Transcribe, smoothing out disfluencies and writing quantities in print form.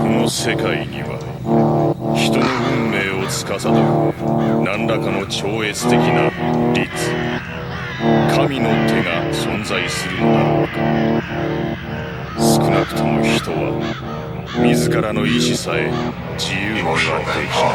この世界には人の運命を司る何らかの超越的な律、神の手が存在するのだろうか。少なくとも人は自らの意志さえ自由にはできない。